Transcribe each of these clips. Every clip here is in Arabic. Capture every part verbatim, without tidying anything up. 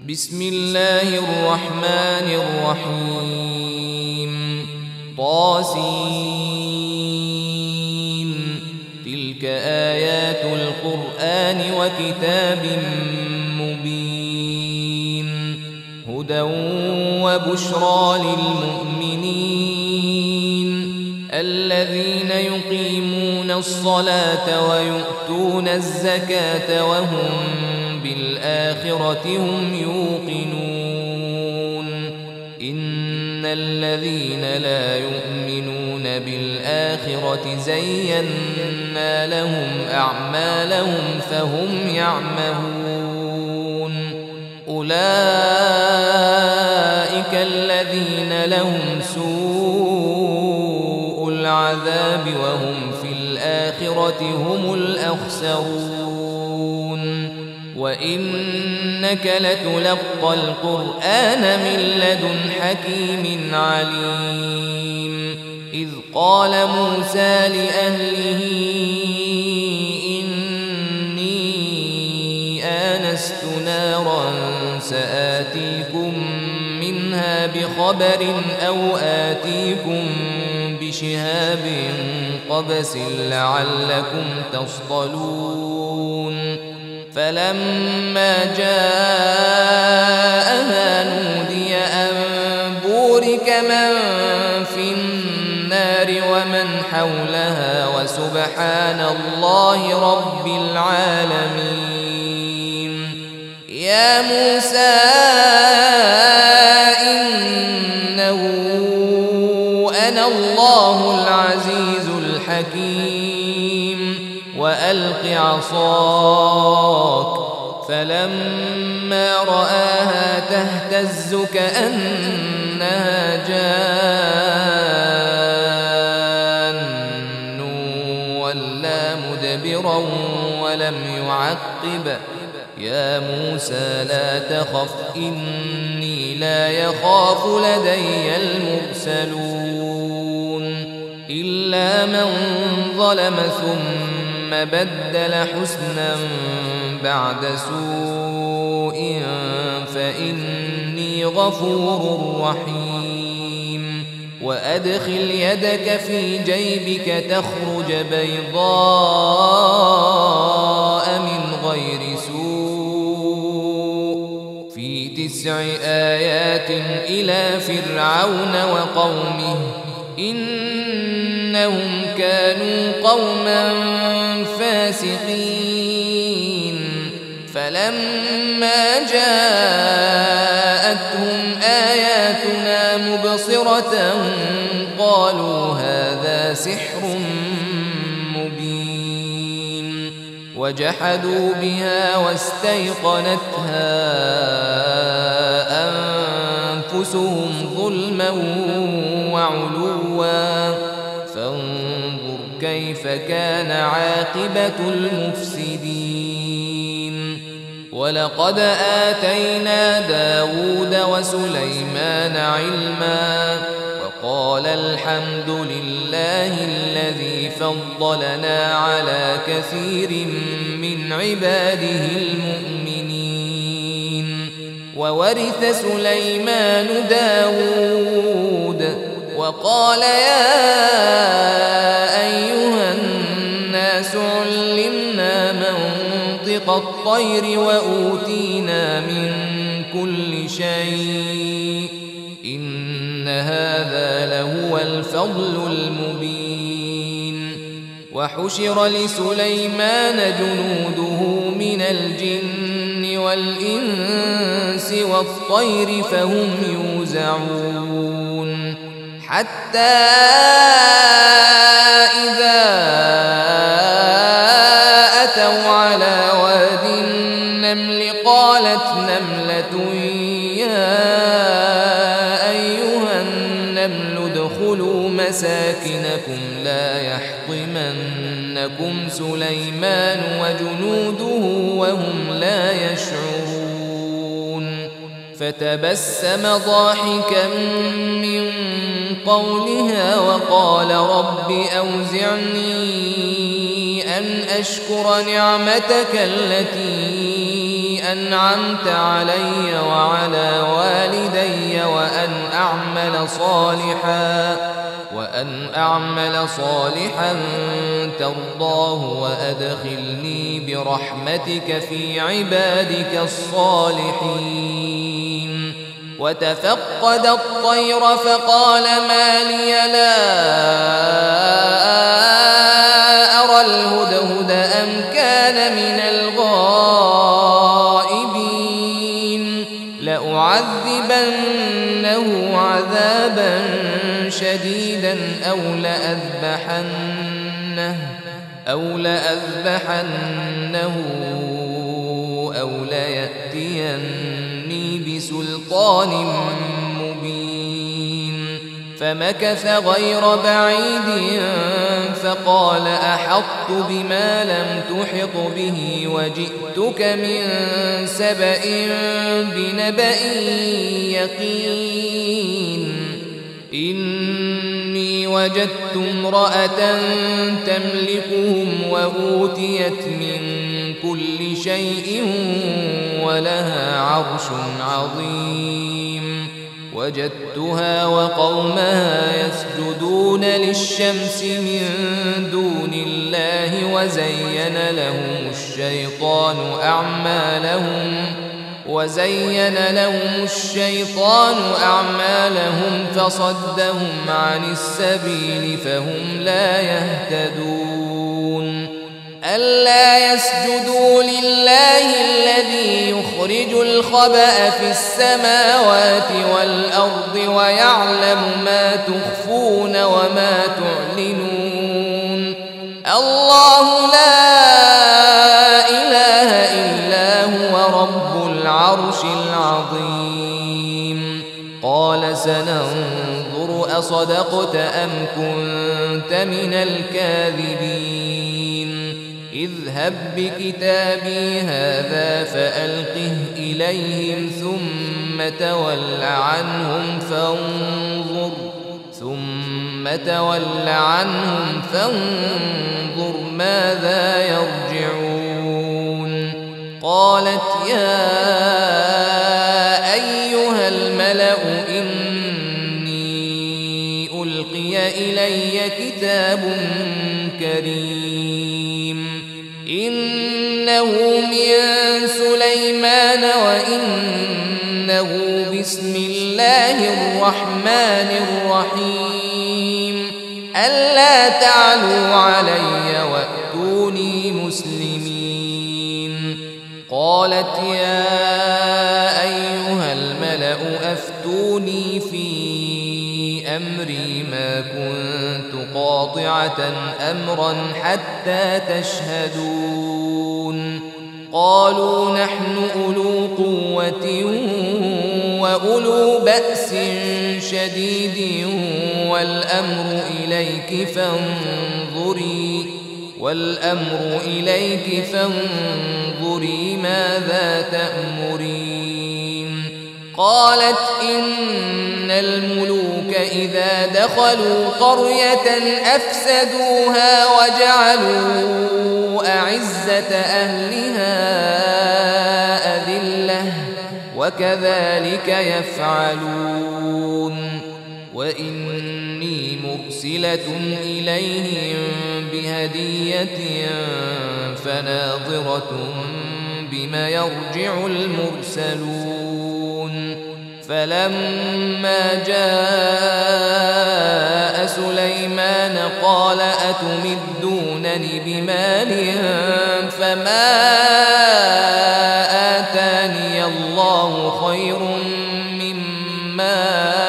بسم الله الرحمن الرحيم طاسين تلك آيات القرآن وكتاب مبين هدى وبشرى للمؤمنين الذين يقيمون الصلاة ويؤتون الزكاة وهم بالآخرة هم يوقنون إن الذين لا يؤمنون بالآخرة زينا لهم أعمالهم فهم يعمهون أولئك الذين لهم سوء العذاب وهم في الآخرة هم الأخسرون وإنك لتلقى القرآن من لدن حكيم عليم إذ قال موسى لأهله إني آنست نارا سآتيكم منها بخبر أو آتيكم بشهاب قبس لعلكم تصطلون فلما جاءها نودي أن بورك من في النار ومن حولها وسبحان الله رب العالمين يا موسى إنه أنا الله العزيز الحكيم وألق عصاك فلما رآها تهتز كأنها جان ولا مدبرا ولم يعقب يا موسى لا تخف إني لا يخاف لدي المرسلون إلا من ظلم ثم بدل حسنا بعد سوء فإني غفور رحيم وأدخل يدك في جيبك تخرج بيضاء من غير سوء في تسع آيات إلى فرعون وقومه إنهم كانوا قوما فاسقين فلما جاءتهم آياتنا مبصرة قالوا هذا سحر مبين وجحدوا بها واستيقنتها أنفسهم ظلما وعلوا فانظر كيف كان عاقبة المفسدين ولقد آتينا داود وسليمان علما وقال الحمد لله الذي فضلنا على كثير من عباده المؤمنين وورث سليمان داود وقال يا أيها الناس علمنا منطق الطير وأوتينا من كل شيء إن هذا لهو الفضل المبين وحشر لسليمان جنوده من الجن والإنس والطير فهم يوزعون حتى إذا أتوا على واد النمل قالت نملة يا أيها النمل ادخلوا مساكنكم لا يحطمنكم سليمان وجنوده وهم لا يشعرون فتبسم ضاحكا من قولها وقال رب أوزعني أن أشكر نعمتك التي أنعمت علي وعلى والدي وأن أعمل صالحا وأن أعمل صالحا ترضاه وأدخلني برحمتك في عبادك الصالحين. وتفقد الطير فقال ما لي لا أرى الهدهد أم كان من الغائبين لأعذبنه عذابا شديدا أو لأذبحنه أو لأذبحنه أو ليأتيني بسلطان مبين. فمكث غير بعيد فقال أحطت بما لم تحط به وجئتك من سبأ بنبأ يقين. إني وجدت امرأة تملكهم وأوتيت من كل شيء ولها عرش عظيم. وجدتها وقومها يسجدون للشمس من دون الله وزين لهم الشيطان أعمالهم وزين لهم الشيطان أعمالهم فصدهم عن السبيل فهم لا يهتدون. ألا يسجدوا لله الذي يخرج الخبأ في السماوات والأرض ويعلم ما تخفون وما تعلنون. الله لا إله إلا هو رب العرش العظيم. قال سننظر أصدقت أم كنت من الكاذبين. اذهب بكتابي هذا فألقه إليهم ثم تول عنهم فانظر ثم تول عنهم فانظر ماذا يرجعون. قالت يا أيها الملأ إني ألقي إلي كتاب كريم إنه من سليمان وإنه بسم الله الرحمن الرحيم. ألا تعلوا علي وأتوني مسلمين. قالت يا أيها الملأ أفتوني في أمري ما كنت قاطعة أمرا حتى تشهدون. قالوا نحن أولو قوة وأولو بأس شديد والأمر إليك فانظري والأمر إليك فانظري ماذا تأمرين. قالت إن الملوك إذا دخلوا قرية أفسدوها وجعلوا أعزة أهلها أذلة وكذلك يفعلون. وإني مرسلة إليهم بهدية فناظرة بما يرجع المرسلون. فلما جاء سليمان قال أتمدونني بمال فما آتاني الله خير مما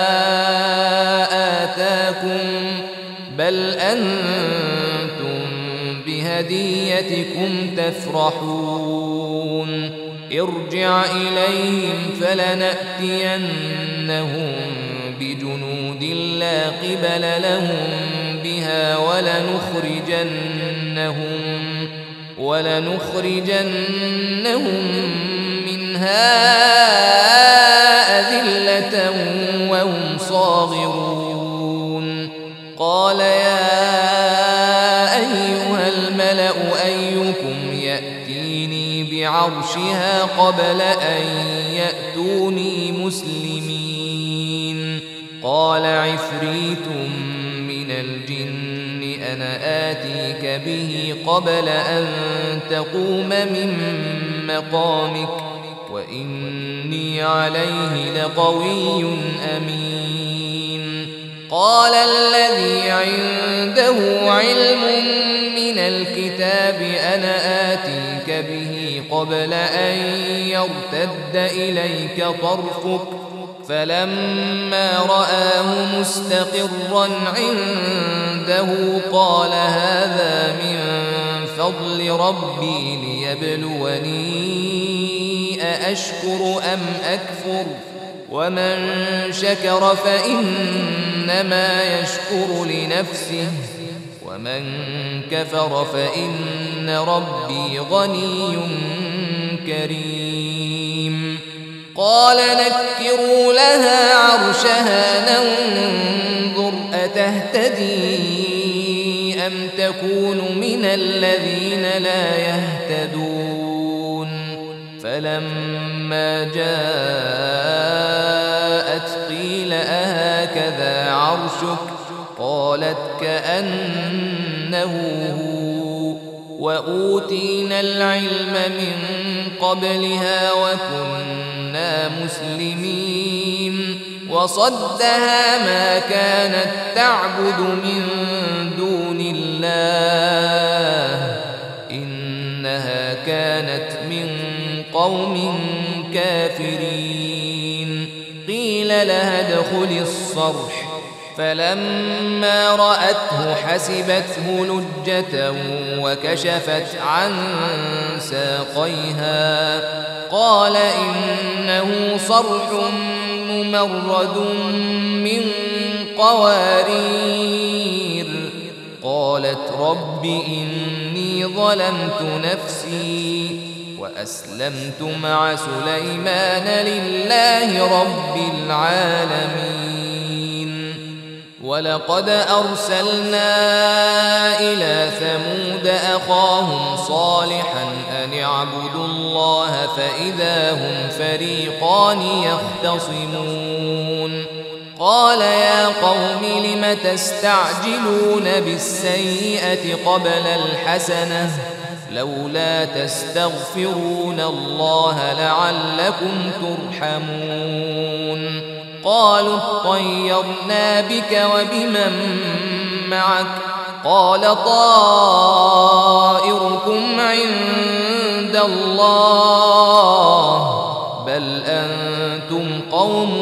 آتاكم بل أنتم بهديتكم تفرحون. ارجع إليهم فلنأتينهم بجنود لا قبل لهم بها ولنخرجنهم ولنخرجنهم منها أذلة وهم صاغرون. قال يا أيها الملأ أيكم يأتيني بعرشها قبل قبل أن يأتوني مسلمين قال عفريت من الجن أنا آتيك به قبل أن تقوم من مقامك وإني عليه لقوي أمين قال الذي عنده علم من الكتاب أنا آتيك به قبل أن يرتد إليك طرفك فلما رآه مستقرا عنده قال هذا من فضل ربي ليبلوني أأشكر أم أكفر ومن شكر فإنما يشكر لنفسه ومن كفر فإن ربي غني كريم قال نكروا لها عرشها ننظر أتهتدي أم تكون من الذين لا يهتدون فلما جاءت قيل أهكذا عرشك قالت كأنه هو وأوتينا العلم من قبلها وكنا مسلمين وصدها ما كانت تعبد من دون الله إنها كانت من قوم كافرين قيل لها ادخل الصرح فلما رأته حسبته لجة وكشفت عن ساقيها قال إنه صرح ممرد من قوارير قالت رب إني ظلمت نفسي وأسلمت مع سليمان لله رب العالمين ولقد أرسلنا إلى ثمود أخاهم صالحا أن اعبدوا الله فإذا هم فريقان يختصمون قال يا قوم لم تستعجلون بالسيئة قبل الحسنة لولا تستغفرون الله لعلكم ترحمون قالوا اطيرنا بك وبمن معك قال طائركم عند الله بل أنتم قوم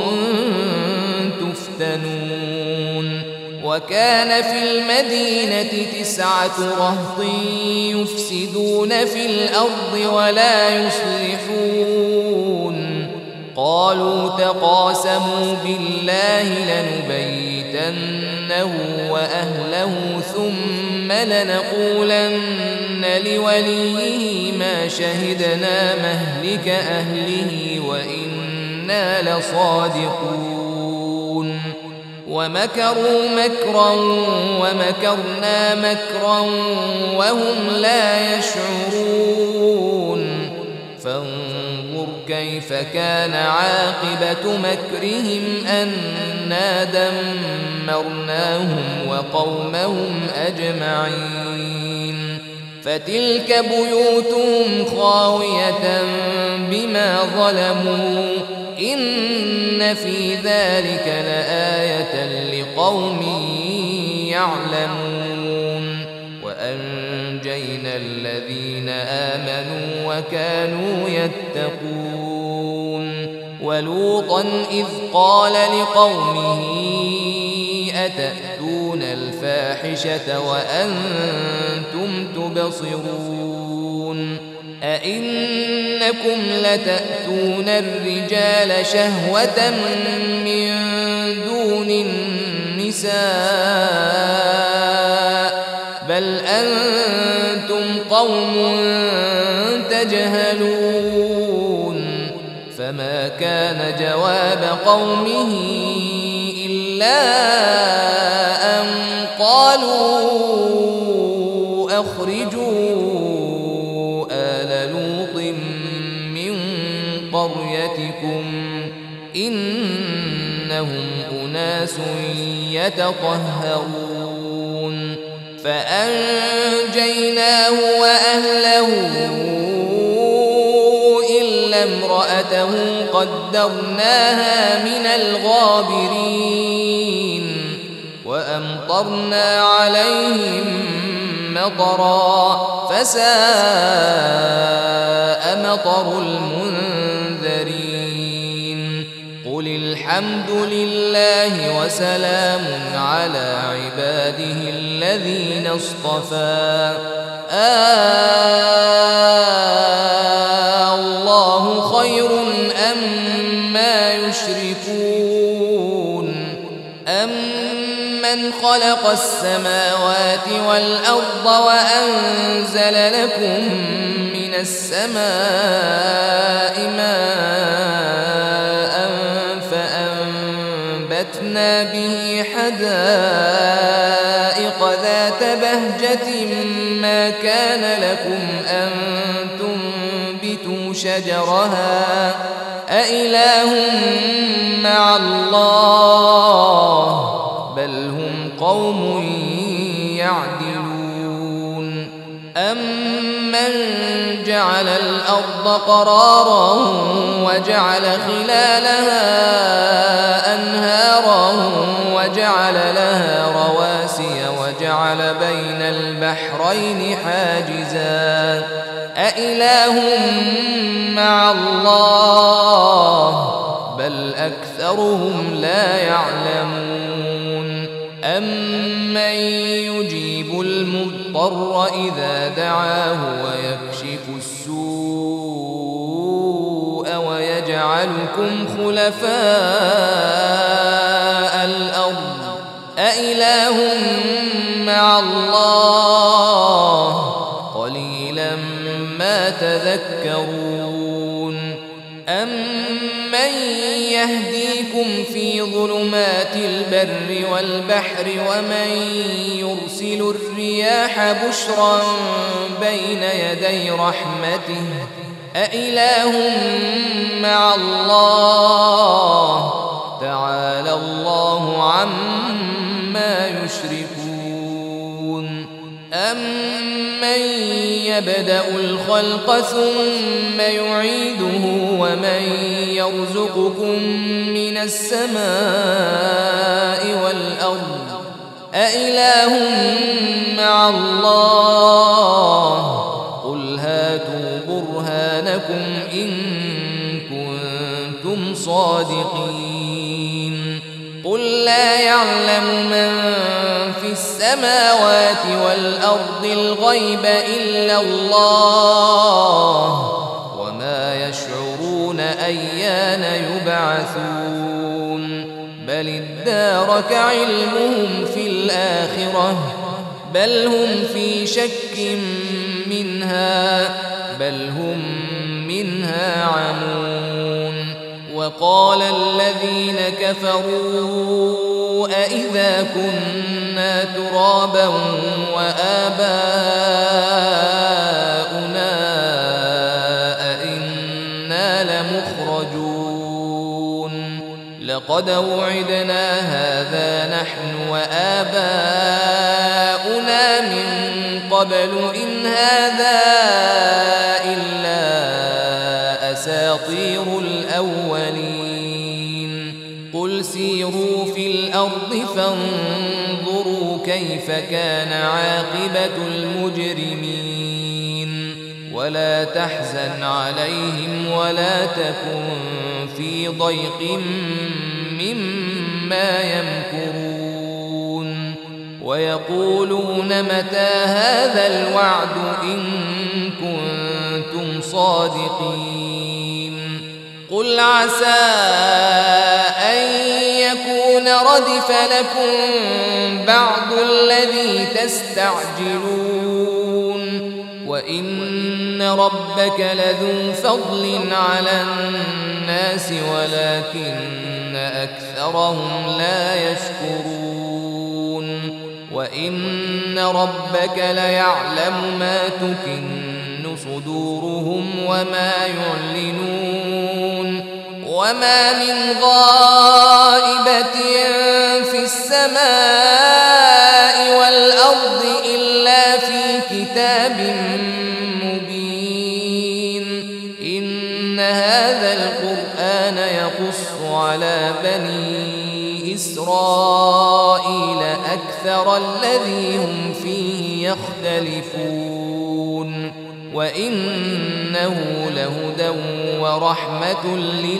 تفتنون وكان في المدينة تسعة رهط يفسدون في الأرض ولا يصلحون قالوا تقاسموا بالله لنبيتنه وأهله ثم لنقولن لوليه ما شهدنا مهلك أهله وإنا لصادقون ومكروا مكرا ومكرنا مكرا وهم لا يشعرون فانظر كيف كان عاقبة مكرهم أنا دمرناهم وقومهم أجمعين فتلك بيوتهم خاوية بما ظلموا إن في ذلك لآية لقوم يعلمون وأنجينا الذين آمنوا وكانوا يتقون ولوطا إذ قال لقومه أتأتون الفاحشة وأنتم تبصرون أئنكم لتأتون الرجال شهوة من دون النساء بل أنتم قوم تجهلون فما كان جواب قومه إلا أن قالوا أخرجوا آل لوط من قريتكم إنهم أناس يتطهرون فأنجيناه وأهله إلا امرأته قدرناها من الغابرين وأمطرنا عليهم مطرا فساء مطر المنذرين قل الحمد لله وسلام على عباده الذين اصطفى آه الله خير أما يشركون أمن خلق السماوات والأرض وأنزل لكم من السماء ماء فأنبتنا به حدائق ذات بهجة ما كان لكم أن تنبتوا شجرها أإله مع الله بل هم قوم يعدلون أمن جعل الأرض قرارا وجعل خلالها أنهارا وجعل لها رواسي وجعل بين البحرين حاجزا أإله مع الله بل أكثرهم لا يعلمون أمن يجيب المضطر إذا دعاه ويكشف السوء ويجعلكم خلفاء الأرض أإله مع الله قليلا ما تذكرون أمن يهديكم في ظلمات البر والبحر ومن يرسل الرياح بشرا بين يدي رحمته أإله مع الله تعالى الله عما يشركون أمن يبدأ الخلق ثم يعيده ومن يرزقكم من السماء والأرض أإله مع الله قل هاتوا برهانكم إن كنتم صادقين قل لا يعلم من في السماوات والأرض الغيب إلا الله وما يشعرون أيان يبعثون بل ادارك علمهم في الآخرة بل هم في شك منها بل هم منها عمون وقال الذين كفروا أإذا كنا ترابا وآباؤنا أئنا لمخرجون لقد وعدنا هذا نحن وآباؤنا من قبل إن هذا إلا أساطير الأولين قل سيروا في الأرض فانظروا كيف كان عاقبة المجرمين ولا تحزن عليهم ولا تكن في ضيق مما يمكرون ويقولون متى هذا الوعد إن كنتم صادقين قل عسى أن يكون ردف لكم بعض الذي تستعجلون وإن ربك لذو فضل على الناس ولكن أكثرهم لا يشكرون وإن ربك ليعلم ما تكن صدورهم وما يعلنون وما من غائبة في السماء والأرض إلا في كتاب مبين إن هذا القرآن يقص على بني إسرائيل أكثر الذي هم فيه يختلفون وإنه لهدى ورحمة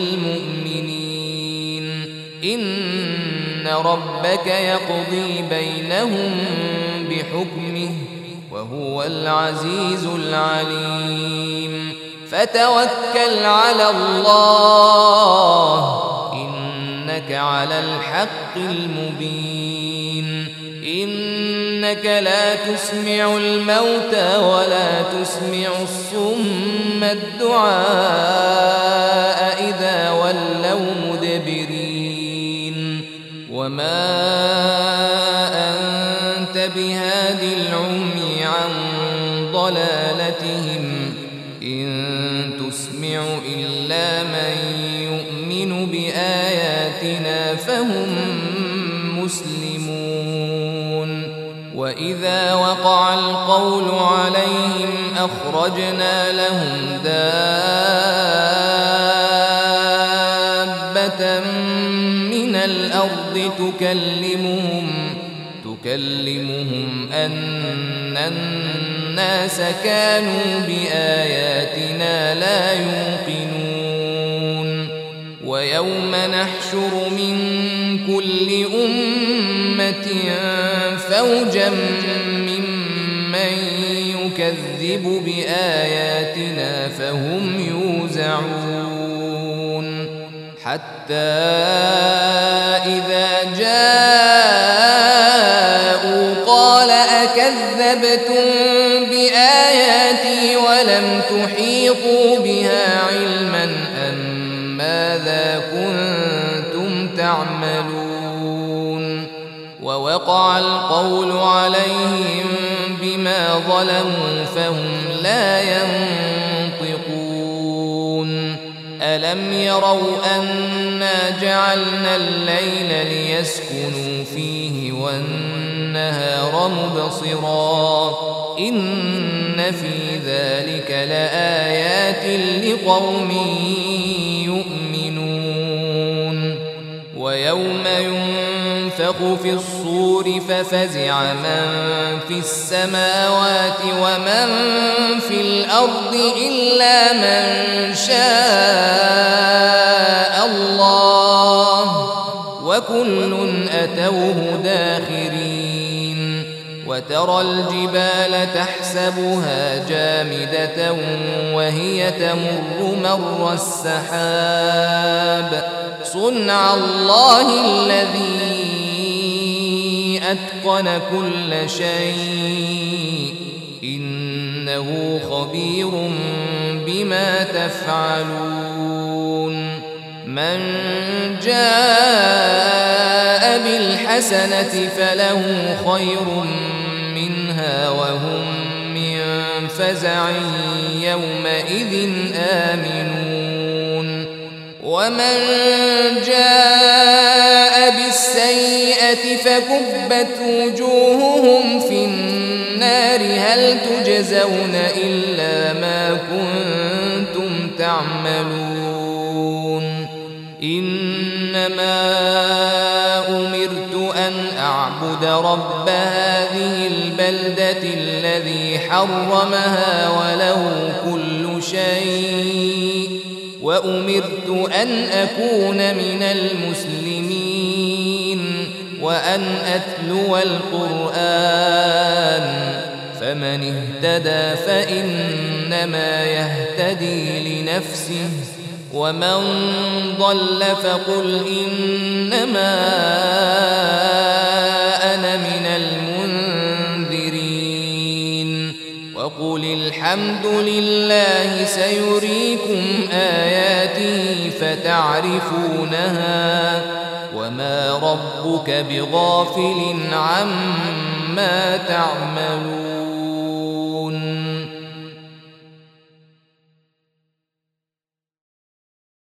للمؤمنين إن ربك يقضي بينهم بحكمه وهو العزيز العليم فتوكل على الله إنك على الحق المبين إنك لا تسمع الموتى ولا تسمع الصم الدعاء إذا ولوا مدبرين وما أنت بهاد العمي عن ضلالتهم إن تسمع إلا من يؤمن بآياتنا فهم مسلمون وإذا وقع القول عليهم أخرجنا لهم دابة من الأرض تكلمهم تكلمهم أن الناس كانوا بآياتنا لا يوقنون ويوم نحشر من كل أمة فوجا ممن يكذب بآياتنا فهم يوزعون حتى إذا جاءوا قال أكذبتم بآياتي ولم تحيطوا بها علما أم ماذا كنتم تعملون ووقع القول عليهم بما ظلموا فهم لا ينطقون ألم يروا أنا جعلنا الليل ليسكنوا فيه والنهار مبصرا إن في ذلك لآيات لقوم يؤمنون ويوم ينفخ في الصور ففزع من في السماوات ومن في الأرض إلا من شاء الله وكل أتوه داخرين وترى الجبال تحسبها جامدة وهي تمر مر السحاب صنع الله الذي أتقن كل شيء إنه خبير بما تفعلون من جاء بالحسنة فله خير منها وهم من فزع يومئذ آمنون ومن جاء بالسيئة فكبت وجوههم في النار هل تجزون إلا ما كنتم تعملون إنما أمرت أن أعبد رب هذه البلدة الذي حرمها وله كل شيء وأمرت أن أكون من المسلمين وأن أتلو القرآن فمن اهتدى فإنما يهتدي لنفسه ومن ضل فقل إنما أنا من المنذرين وقل الحمد لله سيريكم آياته فتعرفونها وما ربك بغافل عما تعملون